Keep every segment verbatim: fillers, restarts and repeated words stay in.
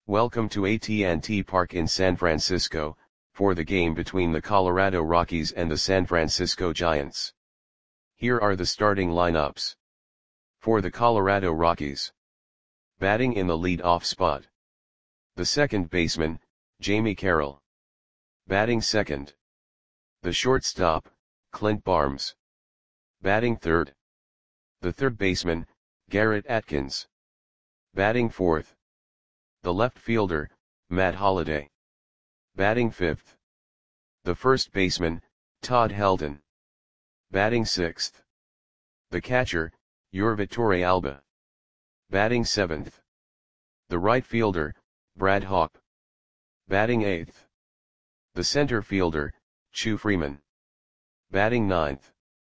Welcome to A T and T Park in San Francisco, for the game between the Colorado Rockies and the San Francisco Giants. Here are the starting lineups. For the Colorado Rockies. Batting in the lead-off spot. The second baseman, Jamie Carroll. Batting second. The shortstop, Clint Barnes. Batting third. The third baseman, Garrett Atkins. Batting fourth. The left fielder, Matt Holliday. Batting fifth. The first baseman, Todd Helton. Batting sixth. The catcher, Yorvi Torrealba. Batting seventh. The right fielder, Brad Hawpe. Batting eighth. The center fielder, Chu Freeman. Batting ninth.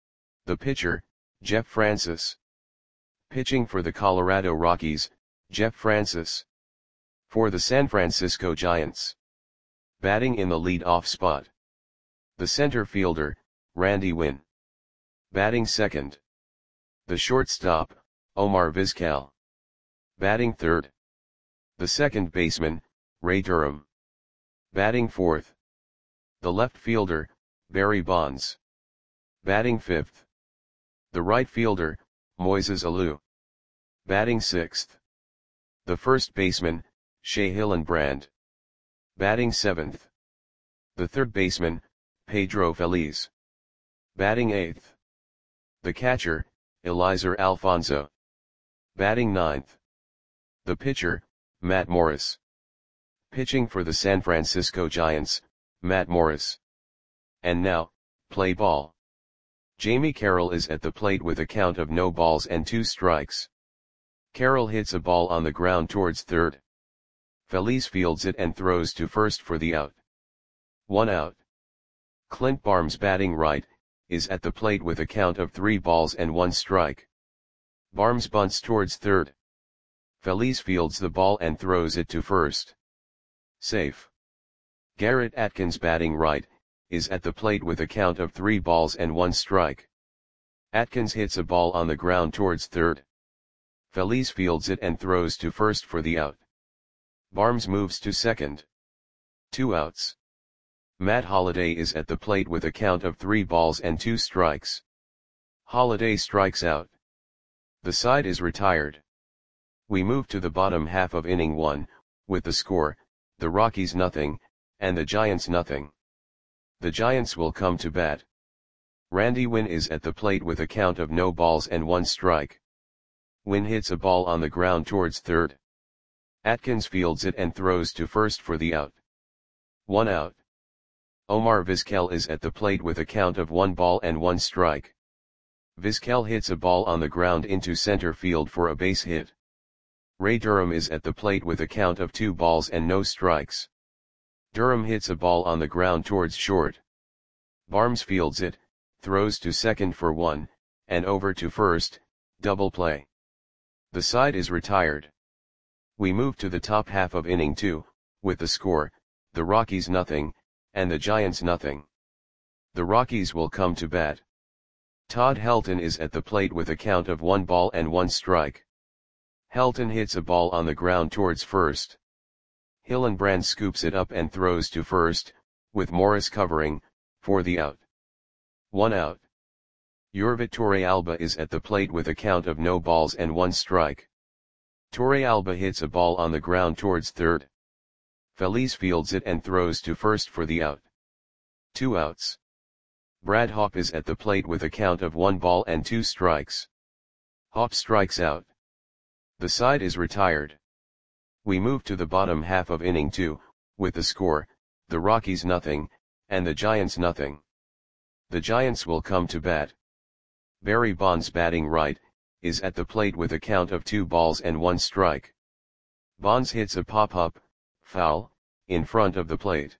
The pitcher, Jeff Francis. Pitching for the Colorado Rockies, Jeff Francis. For the San Francisco Giants. Batting in the lead-off spot. The center fielder, Randy Winn. Batting second. The shortstop, Omar Vizquel. Batting third. The second baseman, Ray Durham. Batting fourth. The left fielder, Barry Bonds. Batting fifth. The right fielder, Moises Alou. Batting sixth. The first baseman, Shea Hillenbrand. Batting seventh. The third baseman, Pedro Feliz. Batting eighth. The catcher, Eliezer Alfonso. Batting ninth. The pitcher, Matt Morris. Pitching for the San Francisco Giants, Matt Morris. And now, play ball. Jamie Carroll is at the plate with a count of no balls and two strikes. Carroll hits a ball on the ground towards third. Feliz fields it and throws to first for the out. One out. Clint Barnes, batting right, is at the plate with a count of three balls and one strike. Barnes bunts towards third. Feliz fields the ball and throws it to first. Safe. Garrett Atkins, batting right, is at the plate with a count of three balls and one strike. Atkins hits a ball on the ground towards third. Feliz fields it and throws to first for the out. Barnes moves to second. Two outs. Matt Holliday is at the plate with a count of three balls and two strikes. Holliday strikes out. The side is retired. We move to the bottom half of inning one, with the score, the Rockies nothing, and the Giants nothing. The Giants will come to bat. Randy Winn is at the plate with a count of no balls and one strike. Winn hits a ball on the ground towards third. Atkins fields it and throws to first for the out. One out. Omar Vizquel is at the plate with a count of one ball and one strike. Vizquel hits a ball on the ground into center field for a base hit. Ray Durham is at the plate with a count of two balls and no strikes. Durham hits a ball on the ground towards short. Barnes fields it, throws to second for one, and over to first, double play. The side is retired. We move to the top half of inning two, with the score, the Rockies nothing, and the Giants nothing. The Rockies will come to bat. Todd Helton is at the plate with a count of one ball and one strike. Helton hits a ball on the ground towards first. Hillenbrand scoops it up and throws to first, with Morris covering, for the out. One out. Yorvi Torrealba is at the plate with a count of no balls and one strike. Torrealba hits a ball on the ground towards third. Feliz fields it and throws to first for the out. Two outs. Brad Hawpe is at the plate with a count of one ball and two strikes. Hawpe strikes out. The side is retired. We move to the bottom half of inning two, with the score, the Rockies nothing, and the Giants nothing. The Giants will come to bat. Barry Bonds, batting right, is at the plate with a count of two balls and one strike. Bonds hits a pop-up, foul, in front of the plate.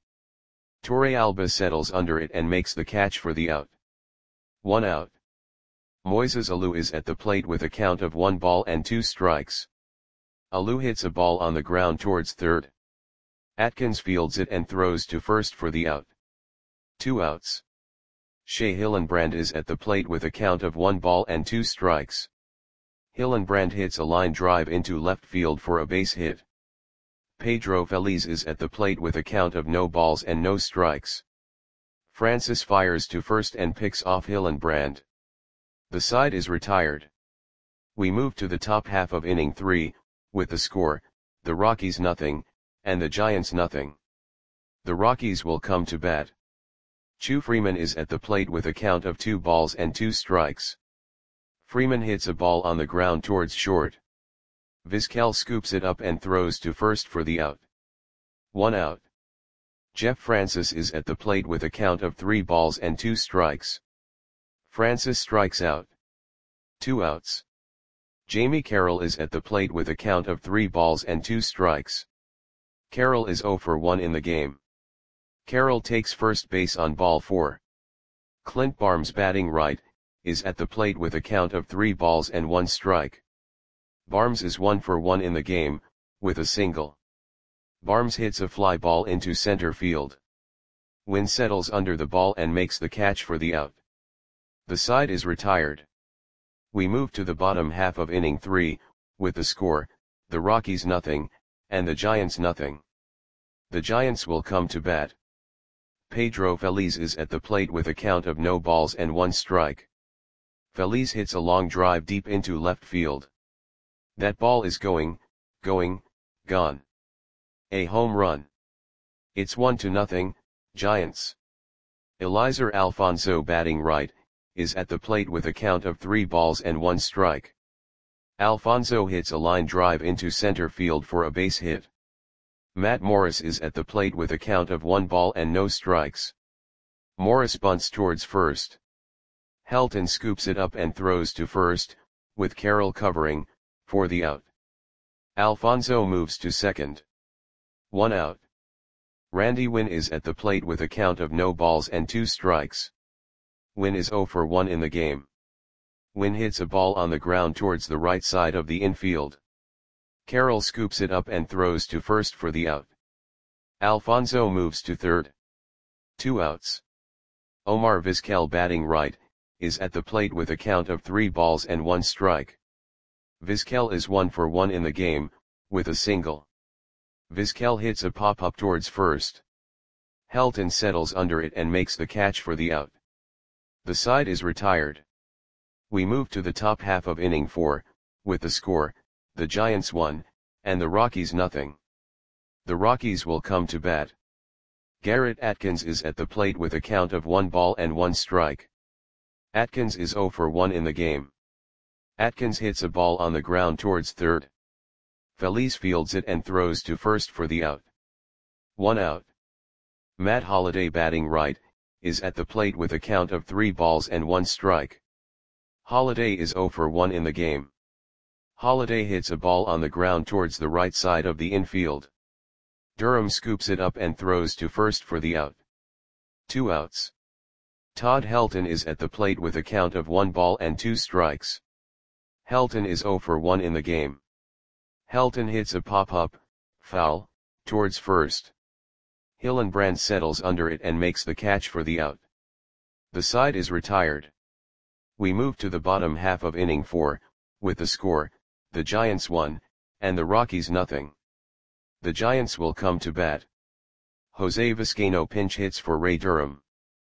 Torrealba settles under it and makes the catch for the out. One out. Moises Alou is at the plate with a count of one ball and two strikes. Alou hits a ball on the ground towards third. Atkins fields it and throws to first for the out. Two outs. Shea Hillenbrand is at the plate with a count of one ball and two strikes. Hillenbrand hits a line drive into left field for a base hit. Pedro Feliz is at the plate with a count of no balls and no strikes. Francis fires to first and picks off Hillenbrand. The side is retired. We move to the top half of inning three, with the score, the Rockies nothing, and the Giants nothing. The Rockies will come to bat. Chu Freeman is at the plate with a count of two balls and two strikes. Freeman hits a ball on the ground towards short. Vizquel scoops it up and throws to first for the out. One out. Jeff Francis is at the plate with a count of three balls and two strikes. Francis strikes out. Two outs. Jamie Carroll is at the plate with a count of three balls and two strikes. Carroll is oh for one in the game. Carroll takes first base on ball four. Clint Barnes, batting right, is at the plate with a count of three balls and one strike. Barnes is one for one in the game, with a single. Barnes hits a fly ball into center field. Wynn settles under the ball and makes the catch for the out. The side is retired. We move to the bottom half of inning three, with the score, the Rockies nothing, and the Giants nothing. The Giants will come to bat. Pedro Feliz is at the plate with a count of no balls and one strike. Feliz hits a long drive deep into left field. That ball is going, going, gone. A home run. It's one to nothing, Giants. Eliezer Alfonso, batting right, is at the plate with a count of three balls and one strike. Alfonso hits a line drive into center field for a base hit. Matt Morris is at the plate with a count of one ball and no strikes. Morris bunts towards first. Helton scoops it up and throws to first, with Carroll covering, for the out. Alfonso moves to second. One out. Randy Wynn is at the plate with a count of no balls and two strikes. Wynn is oh for one in the game. Wynn hits a ball on the ground towards the right side of the infield. Carroll scoops it up and throws to first for the out. Alfonso moves to third. Two outs. Omar Vizquel, batting right, is at the plate with a count of three balls and one strike. Vizquel is one for one in the game, with a single. Vizquel hits a pop-up towards first. Helton settles under it and makes the catch for the out. The side is retired. We move to the top half of inning four, with the score, the Giants one, and the Rockies nothing. The Rockies will come to bat. Garrett Atkins is at the plate with a count of one ball and one strike. Atkins is oh for one in the game. Atkins hits a ball on the ground towards third. Feliz fields it and throws to first for the out. One out. Matt Holliday, batting right, is at the plate with a count of three balls and one strike. Holliday is oh for one in the game. Holliday hits a ball on the ground towards the right side of the infield. Durham scoops it up and throws to first for the out. Two outs. Todd Helton is at the plate with a count of one ball and two strikes. Helton is oh for one in the game. Helton hits a pop-up, foul, towards first. Hillenbrand settles under it and makes the catch for the out. The side is retired. We move to the bottom half of inning four, with the score, the Giants one, and the Rockies nothing. The Giants will come to bat. Jose Vizcaino pinch hits for Ray Durham.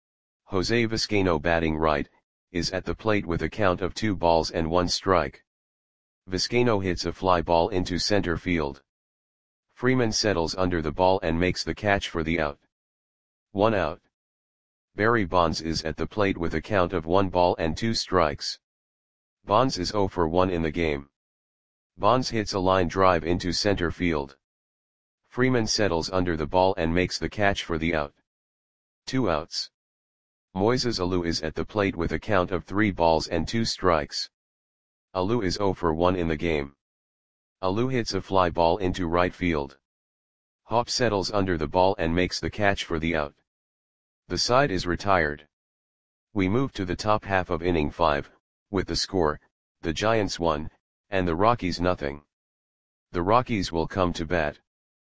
Jose Vizcaino, batting right, is at the plate with a count of two balls and one strike. Vizcaino hits a fly ball into center field. Freeman settles under the ball and makes the catch for the out. One out. Barry Bonds is at the plate with a count of one ball and two strikes. Bonds is oh for one in the game. Bonds hits a line drive into center field. Freeman settles under the ball and makes the catch for the out. Two outs. Moises Alou is at the plate with a count of three balls and two strikes. Alou is oh for one in the game. Alou hits a fly ball into right field. Hop settles under the ball and makes the catch for the out. The side is retired. We move to the top half of inning five, with the score, the Giants one, and the Rockies nothing. The Rockies will come to bat.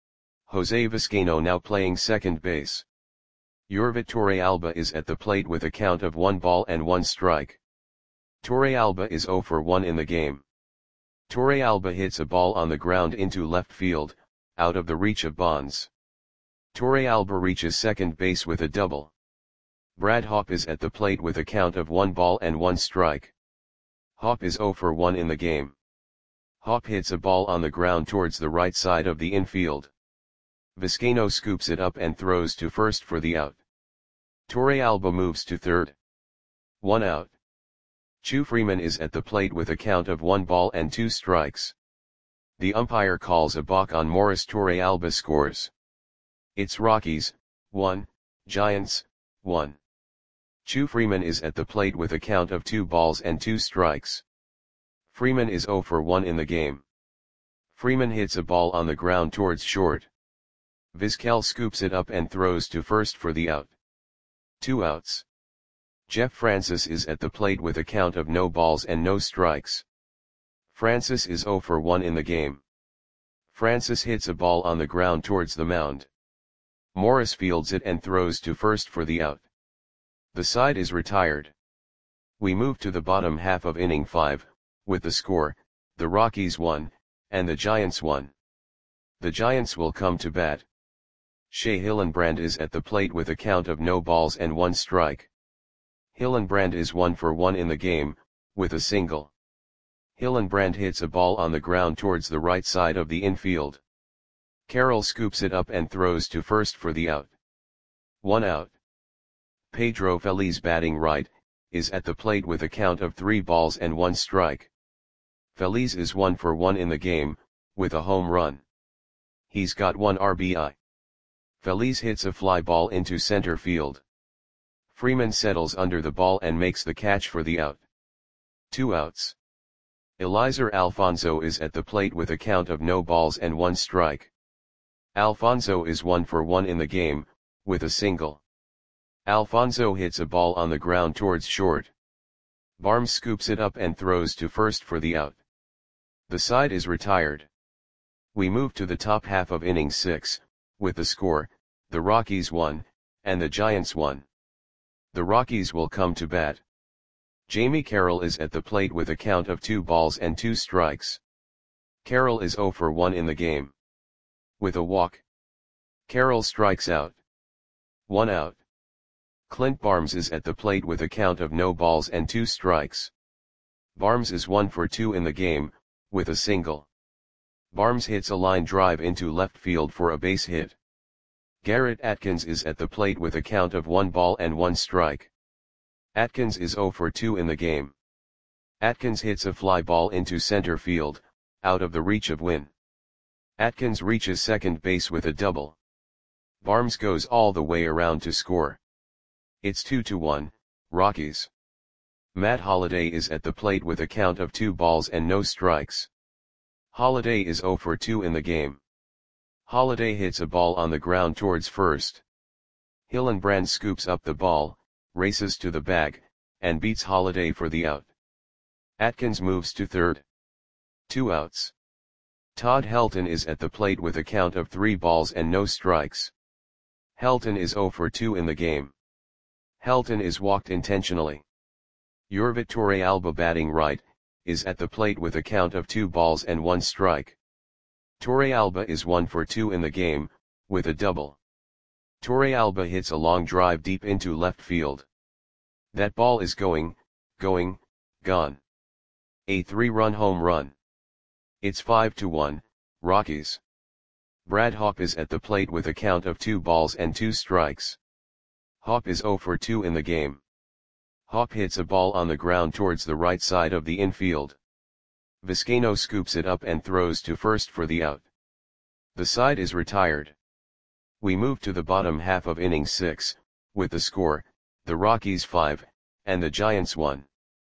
Jose Vizcaino now playing second base. Yorvit Torrealba is at the plate with a count of one ball and one strike. Torrealba is oh for one in the game. Torrealba hits a ball on the ground into left field, out of the reach of Bonds. Torrealba reaches second base with a double. Brad Hawpe is at the plate with a count of one ball and one strike. Hawpe is zero for one in the game. Hawpe hits a ball on the ground towards the right side of the infield. Vizcaino scoops it up and throws to first for the out. Torrealba moves to third. One out. Chu Freeman is at the plate with a count of one ball and two strikes. The umpire calls a balk on Morris. Torrealba scores. It's Rockies, one, Giants, one. Chu Freeman is at the plate with a count of two balls and two strikes. Freeman is zero for one in the game. Freeman hits a ball on the ground towards short. Vizquel scoops it up and throws to first for the out. Two outs. Jeff Francis is at the plate with a count of no balls and no strikes. Francis is zero for one in the game. Francis hits a ball on the ground towards the mound. Morris fields it and throws to first for the out. The side is retired. We move to the bottom half of inning five, with the score, the Rockies one, and the Giants one. The Giants will come to bat. Shea Hillenbrand is at the plate with a count of no balls and one strike. Hillenbrand is one for one in the game, with a single. Hillenbrand hits a ball on the ground towards the right side of the infield. Carroll scoops it up and throws to first for the out. One out. Pedro Feliz, batting right, is at the plate with a count of three balls and one strike. Feliz is one for one in the game, with a home run. He's got one R B I. Feliz hits a fly ball into center field. Freeman settles under the ball and makes the catch for the out. Two outs. Eliezer Alfonso is at the plate with a count of no balls and one strike. Alfonso is one for one in the game, with a single. Alfonso hits a ball on the ground towards short. Barnes scoops it up and throws to first for the out. The side is retired. We move to the top half of inning six, with the score, the Rockies one, and the Giants one. The Rockies will come to bat. Jamie Carroll is at the plate with a count of two balls and two strikes. Carroll is zero for one in the game. With a walk. Carroll strikes out. One out. Clint Barnes is at the plate with a count of no balls and two strikes. Barnes is one for two in the game, with a single. Barnes hits a line drive into left field for a base hit. Garrett Atkins is at the plate with a count of one ball and one strike. Atkins is zero for two in the game. Atkins hits a fly ball into center field, out of the reach of Wynn. Atkins reaches second base with a double. Barnes goes all the way around to score. It's two to one, Rockies. Matt Holliday is at the plate with a count of two balls and no strikes. Holliday is zero for two in the game. Holliday hits a ball on the ground towards first. Hillenbrand scoops up the ball, races to the bag, and beats Holliday for the out. Atkins moves to third. Two outs. Todd Helton is at the plate with a count of three balls and no strikes. Helton is zero for two in the game. Helton is walked intentionally. Yorvit Torrealba, batting right, is at the plate with a count of two balls and one strike. Torrealba is one for two in the game, with a double. Torrealba hits a long drive deep into left field. That ball is going, going, gone. A three-run home run. It's five to one, Rockies. Brad Hawpe is at the plate with a count of two balls and two strikes. Hawpe is zero for two in the game. Hawpe hits a ball on the ground towards the right side of the infield. Vizcaino scoops it up and throws to first for the out. The side is retired. We move to the bottom half of inning six, with the score, the Rockies five, and the Giants one.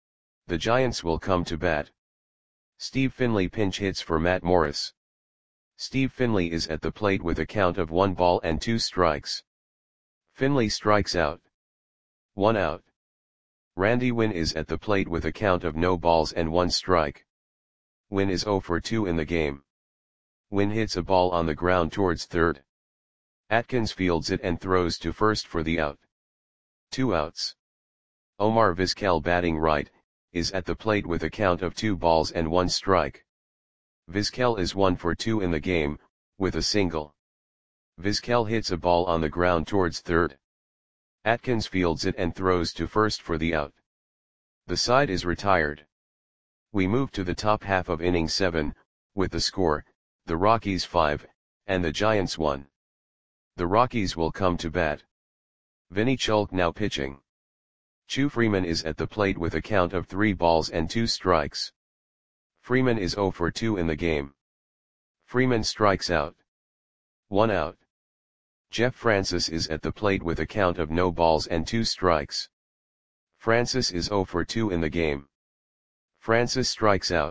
The Giants will come to bat. Steve Finley pinch hits for Matt Morris. Steve Finley is at the plate with a count of one ball and two strikes. Finley strikes out. One out. Randy Wynn is at the plate with a count of no balls and one strike. Wynn is zero for two in the game. Wynn hits a ball on the ground towards third. Atkins fields it and throws to first for the out. Two outs. Omar Vizquel, batting right, is at the plate with a count of two balls and one strike. Vizquel is one for two in the game, with a single. Vizquel hits a ball on the ground towards third. Atkins fields it and throws to first for the out. The side is retired. We move to the top half of inning seven, with the score, the Rockies five, and the Giants one. The Rockies will come to bat. Vinny Chulk now pitching. Chu Freeman is at the plate with a count of three balls and two strikes. Freeman is zero for two in the game. Freeman strikes out. One out. Jeff Francis is at the plate with a count of no balls and two strikes. Francis is zero for two in the game. Francis strikes out.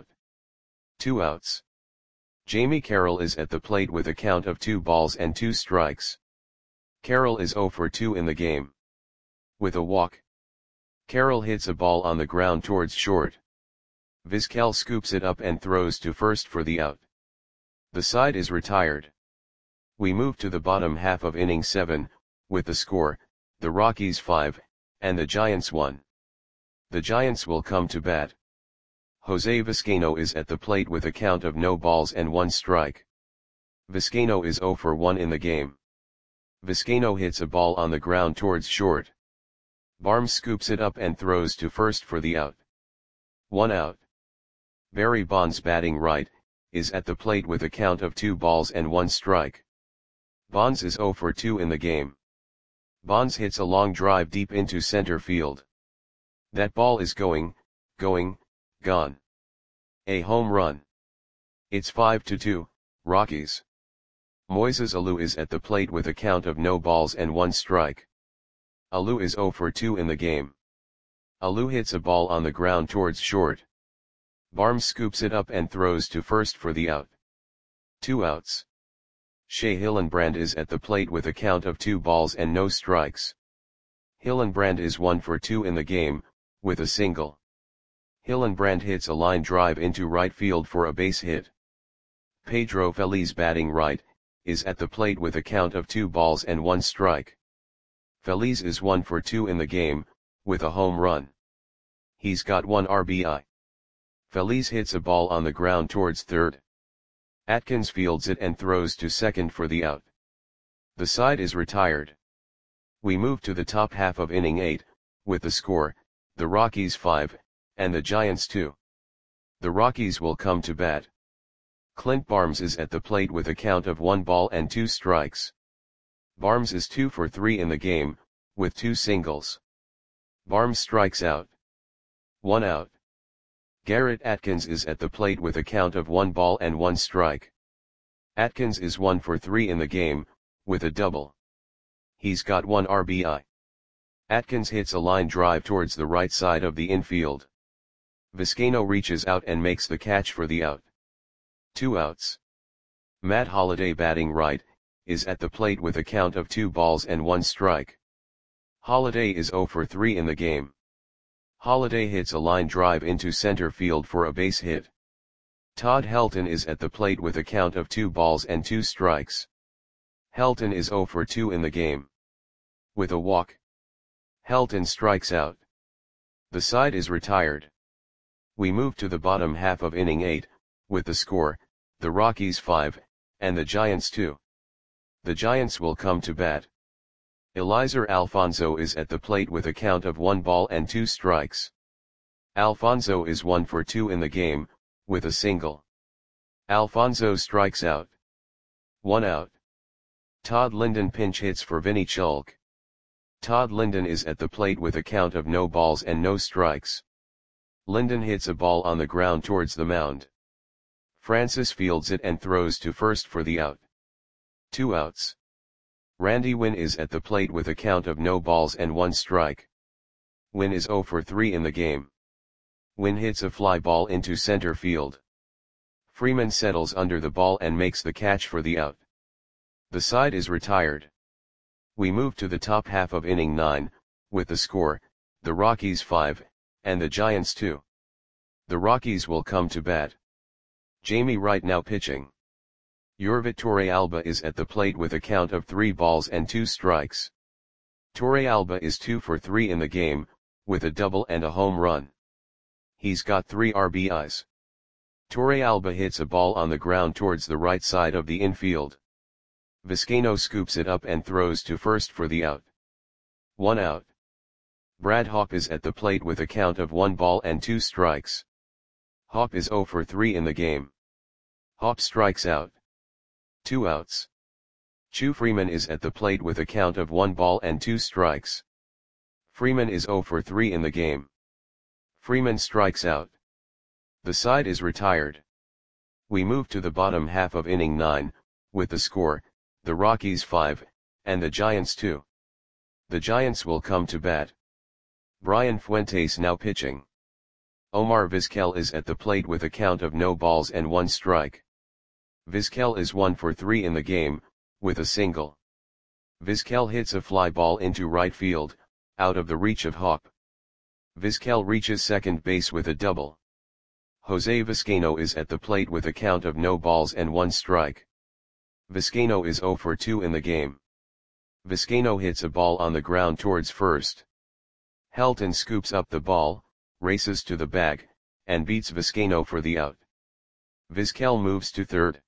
Two outs. Jamie Carroll is at the plate with a count of two balls and two strikes. Carroll is zero for two in the game. With a walk. Carroll hits a ball on the ground towards short. Vizquel scoops it up and throws to first for the out. The side is retired. We move to the bottom half of inning seven, with the score, the Rockies five, and the Giants one. The Giants will come to bat. Jose Vizcaino is at the plate with a count of no balls and one strike. Vizcaino is zero for one in the game. Vizcaino hits a ball on the ground towards short. Barnes scoops it up and throws to first for the out. One out. Barry Bonds, batting right, is at the plate with a count of two balls and one strike. Bonds is zero for two in the game. Bonds hits a long drive deep into center field. That ball is going, going, gone. A home run. It's five to two, Rockies. Moises Alou is at the plate with a count of no balls and one strike. Alou is zero for two in the game. Alou hits a ball on the ground towards short. Barnes scoops it up and throws to first for the out. Two outs. Shea Hillenbrand is at the plate with a count of two balls and no strikes. Hillenbrand is one for two in the game, with a single. Hillenbrand hits a line drive into right field for a base hit. Pedro Feliz, batting right, is at the plate with a count of two balls and one strike. Feliz is one for two in the game, with a home run. He's got one R B I. Feliz hits a ball on the ground towards third. Atkins fields it and throws to second for the out. The side is retired. We move to the top half of inning eight, with the score, the Rockies five, and the Giants two. The Rockies will come to bat. Clint Barnes is at the plate with a count of one ball and two strikes. Barnes is two for three in the game, with two singles. Barnes strikes out. One out. Garrett Atkins is at the plate with a count of one ball and one strike. Atkins is one for three in the game, with a double. He's got one R B I. Atkins hits a line drive towards the right side of the infield. Vizcaino reaches out and makes the catch for the out. Two outs. Matt Holliday, batting right, is at the plate with a count of two balls and one strike. Holliday is zero for three in the game. Holliday hits a line drive into center field for a base hit. Todd Helton is at the plate with a count of two balls and two strikes. Helton is zero for two in the game. With a walk. Helton strikes out. The side is retired. We move to the bottom half of inning eight, with the score, the Rockies five, and the Giants two. The Giants will come to bat. Eliezer Alfonso is at the plate with a count of one ball and two strikes. Alfonso is one for two in the game, with a single. Alfonso strikes out. One out. Todd Linden pinch hits for Vinny Chulk. Todd Linden is at the plate with a count of no balls and no strikes. Linden hits a ball on the ground towards the mound. Francis fields it and throws to first for the out. Two outs. Randy Winn is at the plate with a count of no balls and one strike. Winn is zero for three in the game. Winn hits a fly ball into center field. Freeman settles under the ball and makes the catch for the out. The side is retired. We move to the top half of inning nine, with the score, the Rockies five, and the Giants two. The Rockies will come to bat. Jamie Wright now pitching. Yorvit Torrealba is at the plate with a count of three balls and two strikes. Torrealba is two for three in the game, with a double and a home run. He's got three R B Is. Torrealba hits a ball on the ground towards the right side of the infield. Vizcaino scoops it up and throws to first for the out. One out. Brad Hopp is at the plate with a count of one ball and two strikes. Hopp is zero for three in the game. Hopp strikes out. Two outs. Chu Freeman is at the plate with a count of one ball and two strikes. Freeman is zero for three in the game. Freeman strikes out. The side is retired. We move to the bottom half of inning nine, with the score, the Rockies five, and the Giants two. The Giants will come to bat. Brian Fuentes now pitching. Omar Vizquel is at the plate with a count of no balls and one strike. Vizquel is one for three in the game, with a single. Vizquel hits a fly ball into right field, out of the reach of Hopp. Vizquel reaches second base with a double. Jose Vizcaino is at the plate with a count of no balls and one strike. Vizcaino is zero for two in the game. Vizcaino hits a ball on the ground towards first. Helton scoops up the ball, races to the bag, and beats Vizcaino for the out. Vizquel moves to third.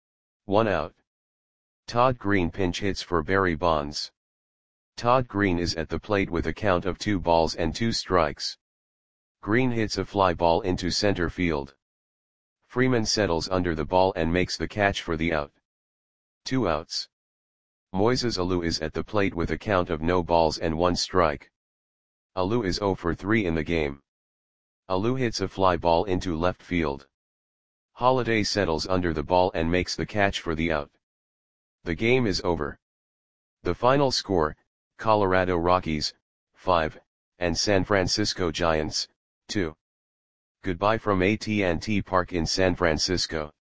One out. Todd Green pinch hits for Barry Bonds. Todd Green is at the plate with a count of two balls and two strikes. Green hits a fly ball into center field. Freeman settles under the ball and makes the catch for the out. Two outs. Moises Alou is at the plate with a count of no balls and one strike. Alou is zero for three in the game. Alou hits a fly ball into left field. Holiday settles under the ball and makes the catch for the out. The game is over. The final score, Colorado Rockies, five, and San Francisco Giants, two. Goodbye from A T and T Park in San Francisco.